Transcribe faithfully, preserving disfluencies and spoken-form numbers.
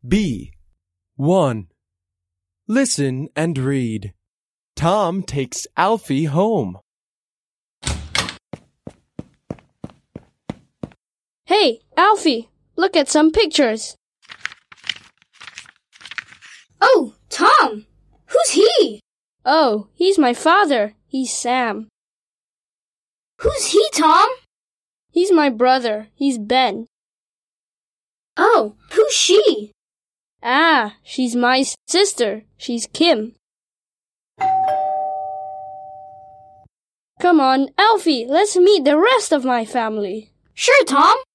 B. one. Listen and read. Tom takes Alfie home. Hey, Alfie, look at some pictures. Oh, Tom! Who's he? Oh, he's my father. He's Sam. Who's he, Tom? He's my brother. He's Ben. Oh, who's she? Ah, she's my sister. She's Kim. Come on, Alfie, let's meet the rest of my family. Sure, Tom.